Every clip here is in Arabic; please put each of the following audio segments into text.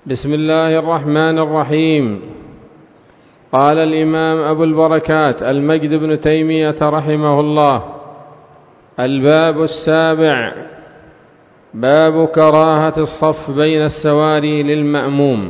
بسم الله الرحمن الرحيم. قال الإمام أبو البركات المجد بن تيمية رحمه الله: الباب السابع، باب كراهة الصف بين السواري للمأموم.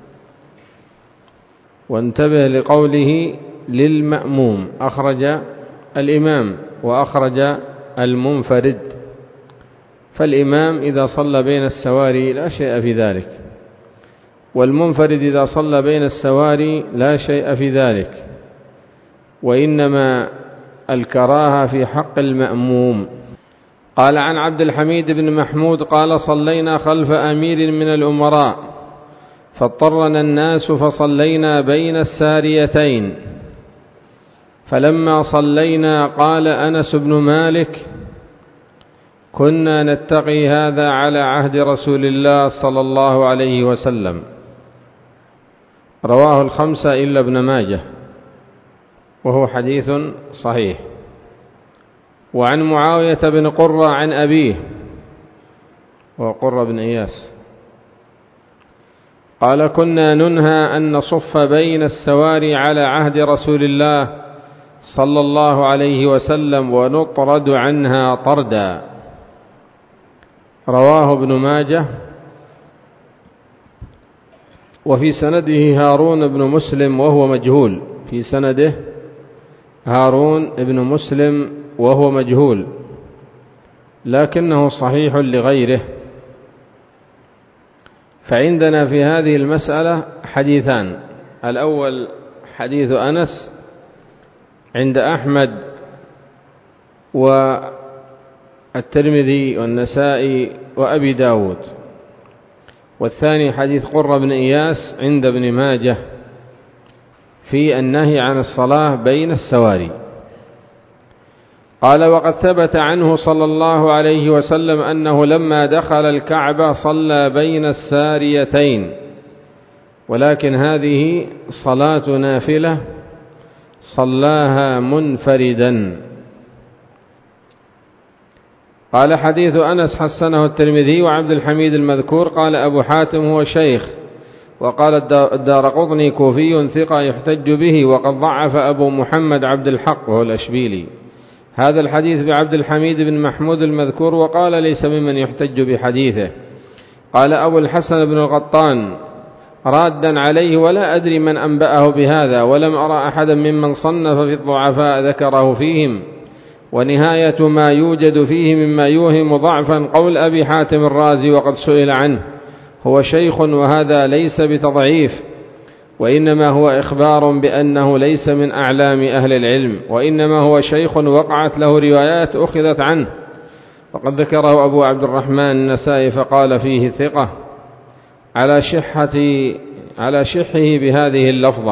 وانتبه لقوله للمأموم، أخرج الإمام وأخرج المنفرد، فالإمام إذا صلى بين السواري لا شيء في ذلك، والمنفرد إذا صلى بين السواري لا شيء في ذلك، وإنما الكراهة في حق المأموم. قال عن عبد الحميد بن محمود قال: صلينا خلف أمير من الأمراء فاضطرنا الناس فصلينا بين الساريتين، فلما صلينا قال أنس بن مالك: كنا نتقي هذا على عهد رسول الله صلى الله عليه وسلم. رواه الخمسة إلا ابن ماجه، وهو حديث صحيح. وعن معاوية بن قرة عن أبيه، وقرة بن إياس، قال: كنا ننهى أن نصف بين السواري على عهد رسول الله صلى الله عليه وسلم ونطرد عنها طردا. رواه ابن ماجه. وفي سنده هارون بن مسلم وهو مجهول، في سنده هارون بن مسلم وهو مجهول، لكنه صحيح لغيره. فعندنا في هذه المسألة حديثان: الأول حديث أنس عند أحمد والترمذي والنسائي وأبي داود، والثاني حديث قرة بن إياس عند ابن ماجه في النهي عن الصلاة بين السواري. قال: وقد ثبت عنه صلى الله عليه وسلم أنه لما دخل الكعبة صلى بين الساريتين، ولكن هذه صلاة نافلة صلاها منفردا. قال: حديث أنس حسنه الترمذي وعبد الحميد المذكور. قال أبو حاتم: هو شيخ. وقال الدارقطني: كوفي ثقة يحتج به، وقد ضعف أبو محمد عبد الحق وهو الأشبيلي هذا الحديث بعبد الحميد بن محمود المذكور، وقال: ليس ممن يحتج بحديثه. قال أبو الحسن بن القطان رادا عليه: ولا أدري من أنبأه بهذا، ولم أرى أحدا ممن صنف في الضعفاء ذكره فيهم. ونهاية ما يوجد فيه مما يوهم ضعفا قول أبي حاتم الرازي وقد سئل عنه: هو شيخ، وهذا ليس بتضعيف، وإنما هو إخبار بأنه ليس من أعلام أهل العلم، وإنما هو شيخ وقعت له روايات أخذت عنه. وقد ذكره أبو عبد الرحمن النسائي فقال فيه ثقة على شحه بهذه اللفظة،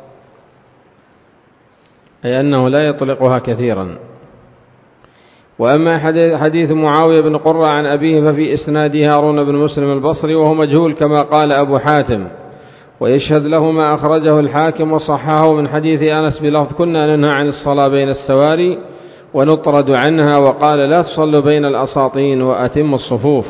أي أنه لا يطلقها كثيرا. وأما حديث معاوية بن قرة عن أبيه ففي إسناده هارون بن مسلم البصري وهو مجهول كما قال أبو حاتم، ويشهد له ما أخرجه الحاكم وصححه من حديث أنس بلفظ: كنا ننهى عن الصلاة بين السواري ونطرد عنها، وقال: لا تصلوا بين الأساطين وأتموا الصفوف.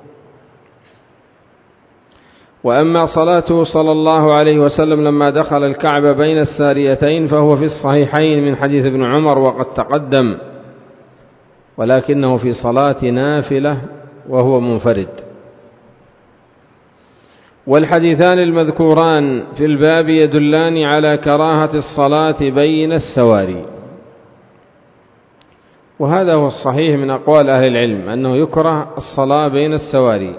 وأما صلاته صلى الله عليه وسلم لما دخل الكعبة بين الساريتين فهو في الصحيحين من حديث ابن عمر وقد تقدم، ولكنه في صلاة نافلة وهو منفرد. والحديثان المذكوران في الباب يدلان على كراهة الصلاة بين السواري، وهذا هو الصحيح من أقوال أهل العلم أنه يكره الصلاة بين السواري.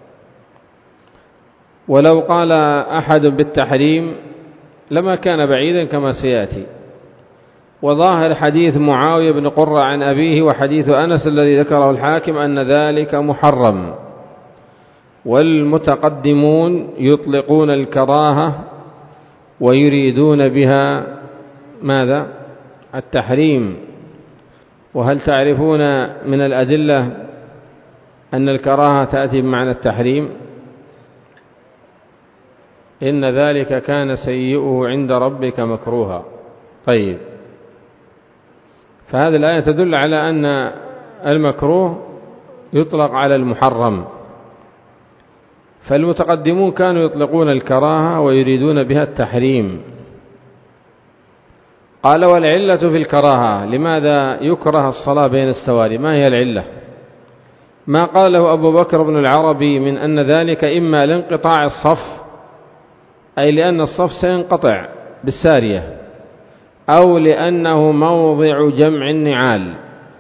ولو قال أحد بالتحريم لما كان بعيدا كما سيأتي. وظاهر حديث معاوية بن قرة عن أبيه وحديث أنس الذي ذكره الحاكم أن ذلك محرم، والمتقدمون يطلقون الكراهة ويريدون بها ماذا؟ التحريم. وهل تعرفون من الأدلة أن الكراهة تأتي بمعنى التحريم؟ إن ذلك كان سيئه عند ربك مكروها. طيب، فهذه الآية تدل على أن المكروه يطلق على المحرم، فالمتقدمون كانوا يطلقون الكراهة ويريدون بها التحريم. قال: والعلة في الكراهة، لماذا يكره الصلاة بين السواري؟ ما هي العلة؟ ما قاله أبو بكر بن العربي من أن ذلك إما لانقطاع الصف، أي لأن الصف سينقطع بالسارية، أو لأنه موضع جمع النعال.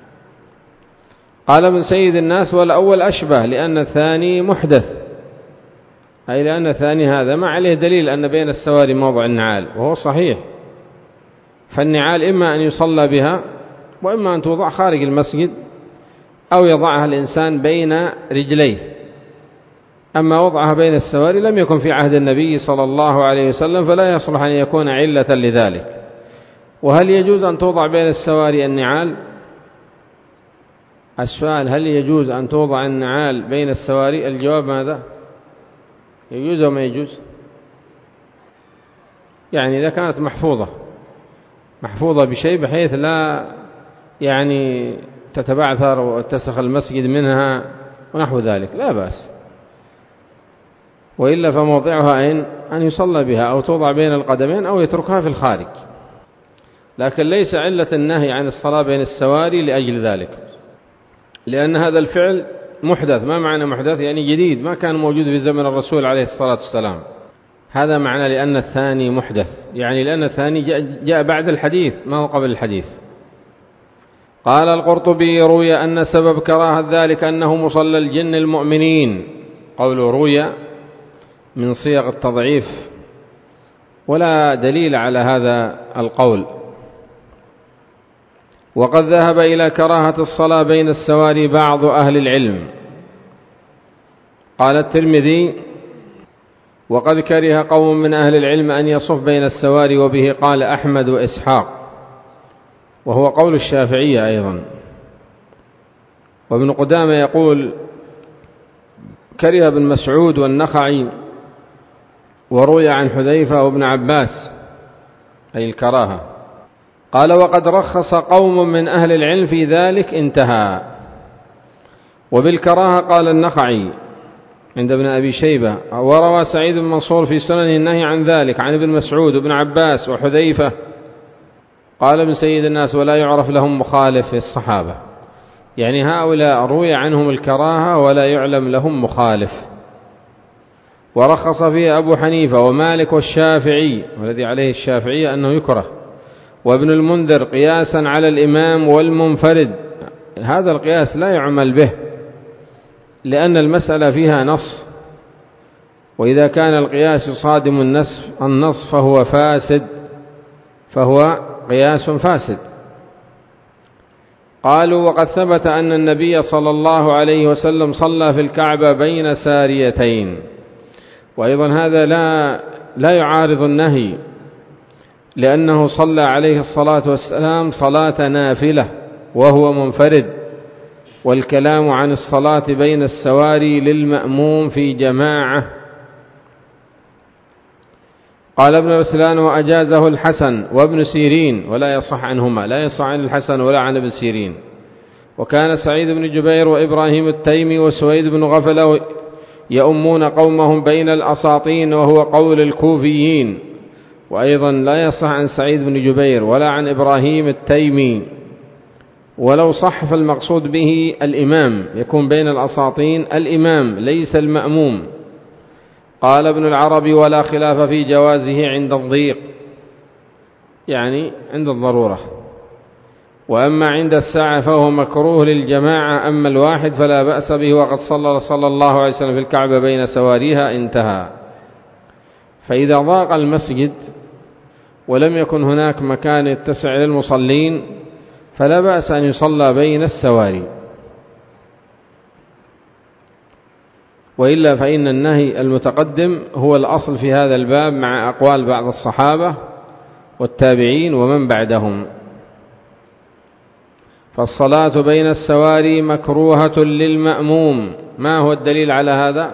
قال ابن سيد الناس: والأول أشبه، لأن الثاني محدث، أي لأن الثاني هذا ما عليه دليل أن بين السواري موضع النعال، وهو صحيح. فالنعال إما أن يصلى بها، وإما أن توضع خارج المسجد، أو يضعها الإنسان بين رجليه. أما وضعها بين السواري لم يكن في عهد النبي صلى الله عليه وسلم، فلا يصلح أن يكون علة لذلك. وهل يجوز أن توضع بين السواري النعال؟ السؤال: هل يجوز أن توضع النعال بين السواري؟ الجواب ماذا؟ يجوز أو ما يجوز؟ يعني إذا كانت محفوظة بشيء بحيث لا يعني تتبعثر وتسخ المسجد منها ونحو ذلك، لا بأس. وإلا فموضعها أن يصلى بها، أو توضع بين القدمين، أو يتركها في الخارج. لكن ليس علة النهي عن الصلاة بين السواري لأجل ذلك، لأن هذا الفعل محدث. ما معنى محدث؟ يعني جديد، ما كان موجود في زمن الرسول عليه الصلاة والسلام. هذا معنى لأن الثاني محدث، يعني لأن الثاني جاء بعد الحديث، ما هو قبل الحديث. قال القرطبي: روي أن سبب كراهة ذلك أنه مصلى الجن المؤمنين. قوله روي من صيغ التضعيف، ولا دليل على هذا القول. وقد ذهب إلى كراهة الصلاة بين السواري بعض أهل العلم. قال الترمذي: وقد كره قوم من أهل العلم أن يصف بين السواري، وبه قال أحمد وإسحاق، وهو قول الشافعية أيضا. وابن قدامة يقول: كره ابن مسعود والنخعي، وروي عن حذيفة وابن عباس، أي الكراهة. قال: وقد رخص قوم من أهل العلم في ذلك، انتهى. وبالكراهة قال النخعي عند ابن أبي شيبة. وروى سعيد بن منصور في سننه النهي عن ذلك عن ابن مسعود وابن عباس وحذيفة. قال ابن سيد الناس: ولا يعرف لهم مخالف في الصحابة، يعني هؤلاء روي عنهم الكراهة ولا يعلم لهم مخالف. ورخص فيه أبو حنيفة ومالك والشافعي، والذي عليه الشافعي أنه يكره، وابن المنذر، قياسا على الإمام والمنفرد. هذا القياس لا يعمل به، لأن المسألة فيها نص، وإذا كان القياس يصادم النص فهو قياس فاسد. قالوا: وقد ثبت أن النبي صلى الله عليه وسلم صلى في الكعبة بين ساريتين. وأيضا هذا لا يعارض النهي، لأنه صلى عليه الصلاة والسلام صلاة نافلة وهو منفرد، والكلام عن الصلاة بين السواري للمأموم في جماعة. قال ابن رسلان: وأجازه الحسن وابن سيرين، ولا يصح عنهما، لا يصح عن الحسن ولا عن ابن سيرين. وكان سعيد بن جبير وإبراهيم التيمي وسويد بن غفلة يؤمون قومهم بين الأساطين، وهو قول الكوفيين. وأيضا لا يصح عن سعيد بن جبير ولا عن إبراهيم التيمي، ولو صح فالمقصود به الإمام، يكون بين الأساطين الإمام ليس المأموم. قال ابن العربي: ولا خلاف في جوازه عند الضيق، يعني عند الضرورة. وأما عند الساعة فهو مكروه للجماعة، أما الواحد فلا بأس به، وقد صلى الله عليه وسلم في الكعبة بين سواريها، انتهى. فإذا ضاق المسجد ولم يكن هناك مكان يتسع للمصلين فلا بأس أن يصلى بين السواري. وإلا فإن النهي المتقدم هو الأصل في هذا الباب، مع أقوال بعض الصحابة والتابعين ومن بعدهم. فالصلاة بين السواري مكروهة للمأموم. ما هو الدليل على هذا؟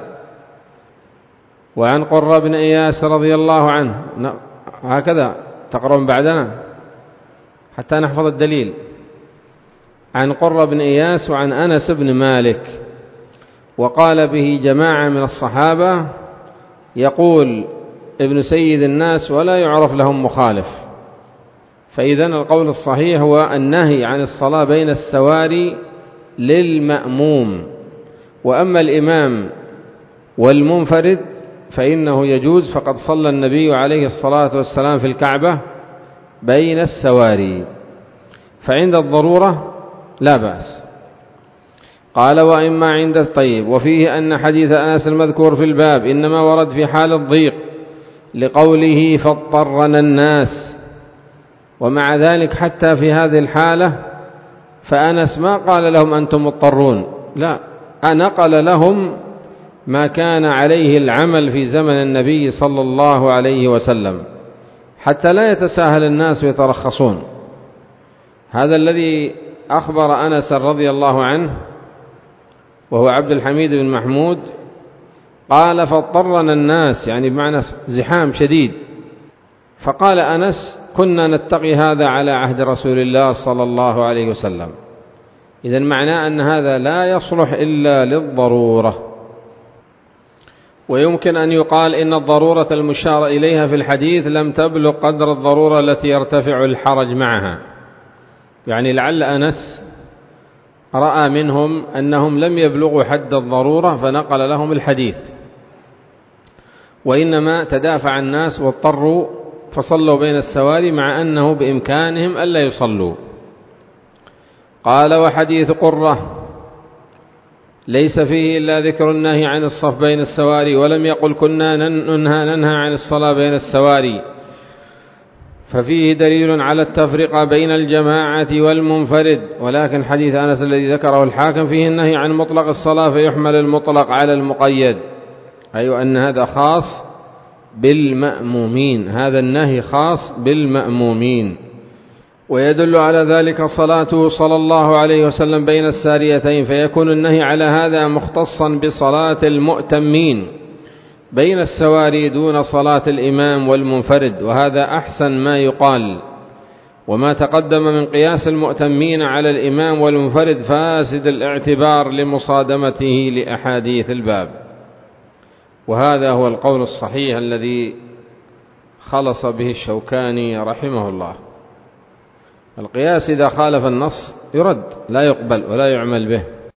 وعن قرة بن إياس رضي الله عنه، هكذا تقرؤون بعدنا حتى نحفظ الدليل. عن قرة بن إياس وعن أنس بن مالك وقال به جماعة من الصحابة، يقول ابن سيد الناس ولا يعرف لهم مخالف. فإذن القول الصحيح هو النهي عن الصلاة بين السواري للمأموم، وأما الإمام والمنفرد فإنه يجوز، فقد صلى النبي عليه الصلاة والسلام في الكعبة بين السواري، فعند الضرورة لا بأس. قال وإما عند طيب. وفيه أن حديث أنس المذكور في الباب إنما ورد في حال الضيق لقوله فاضطرنا الناس، ومع ذلك حتى في هذه الحالة فأنس ما قال لهم أنتم مضطرون، لا، نقل لهم ما كان عليه العمل في زمن النبي صلى الله عليه وسلم حتى لا يتساهل الناس ويترخصون. هذا الذي أخبر أنس رضي الله عنه وهو عبد الحميد بن محمود، قال فاضطرنا الناس، يعني بمعنى زحام شديد. فقال أنس كنا نتقي هذا على عهد رسول الله صلى الله عليه وسلم. إذن معناه أن هذا لا يصلح إلا للضرورة. ويمكن أن يقال إن الضرورة المشار إليها في الحديث لم تبلغ قدر الضرورة التي يرتفع الحرج معها، يعني لعل أنس رأى منهم أنهم لم يبلغوا حد الضرورة فنقل لهم الحديث، وإنما تدافع الناس واضطروا فصلوا بين السواري مع أنه بإمكانهم ألا يصلوا. قال وحديث قرة ليس فيه إلا ذكر النهي عن الصف بين السواري، ولم يقل كنا ننهى عن الصلاة بين السواري، ففيه دليل على التفرقة بين الجماعة والمنفرد. ولكن حديث أنس الذي ذكره الحاكم فيه النهي عن مطلق الصلاة فيحمل المطلق على المقيد، أي أن هذا خاص بالمأمومين، هذا النهي خاص بالمأمومين. ويدل على ذلك صلاته صلى الله عليه وسلم بين الساريتين، فيكون النهي على هذا مختصا بصلاة المؤتمين بين السواري دون صلاة الإمام والمنفرد، وهذا أحسن ما يقال. وما تقدم من قياس المؤتمين على الإمام والمنفرد فاسد الاعتبار لمصادمته لأحاديث الباب، وهذا هو القول الصحيح الذي خلص به الشوكاني رحمه الله. القياس إذا خالف النص يرد، لا يقبل ولا يعمل به.